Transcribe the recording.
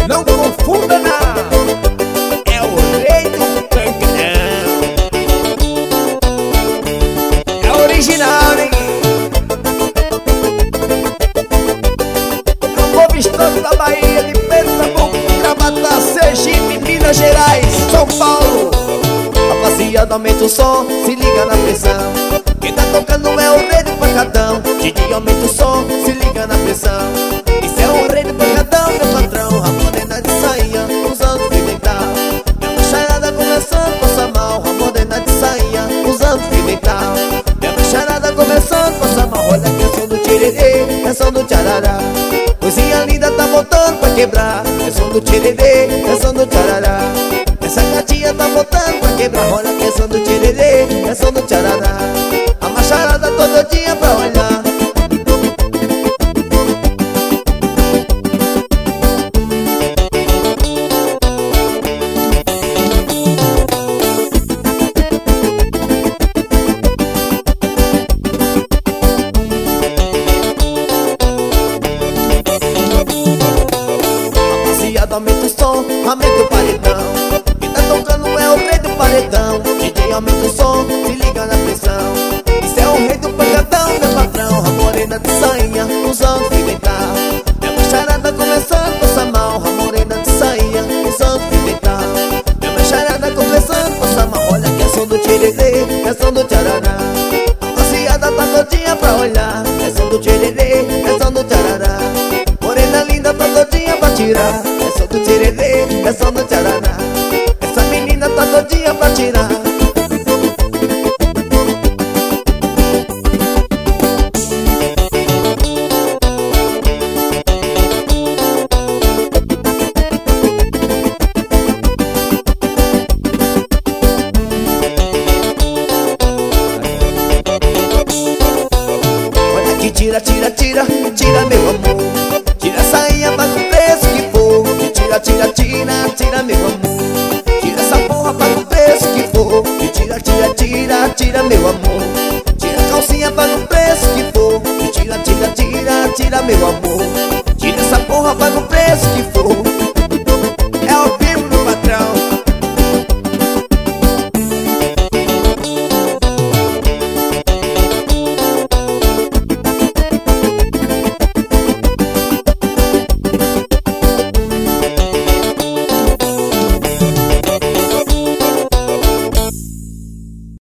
Não confunda não, é o rei do Pancadão. É original, hein? É o povo estado da Bahia, de Pernambuco, Gravataí, Sergipe, Minas Gerais, São Paulo. Rapaziada, aumenta o som, se liga na pressão. Quem tá tocando é o rei do Pancadão. DJ, aumenta o som, se liga na pressão. Isso é o rei do Pancadão, meu patrão. A morena de saia, usando pimental. Minha macharada começando a passar mal. A morena de saia, usando pimental. Minha macharada começando a passar mal. Olha que é som do tirerê, é som do tcharará. Coisinha linda tá voltando pra quebrar. É som do tirerê, é som do tcharará. Essa gatinha tá voltando pra quebrar. Olha que é som do tirerê, é som do tcharará. A macharada todo dia pra olhar. Rapaziada, aumenta o som, aumenta o paredão. Quem tá tocando é o rei do paredão. DJ, aumenta o som, se liga na pressão. Isso é o rei do Pancadão, meu patrão. A morena de sainha, usando pimental. Minha macharada começando a passar mal. A morena de sainha, usando pimental. Minha macharada começando a passar mal. Olha que é som do tirerê, é som do tcharará. Rapaziada, tá todinha pra olhar. É som do tirerê, é som do tcharará. Morena linda, tá todinha pra tirar. É som do tirerê, é som do tcharará. Essa menina tá todinha pra tirar. Tira, tira, tira, tira meu amor. Tira a sainha, paga o preço que for. E tira, tira, tira, tira meu amor. Tira essa porra, paga o preço que for. E tira, tira, tira, tira meu amor. Tira a calcinha, paga o preço que for. E tira, tira, tira, tira meu amor.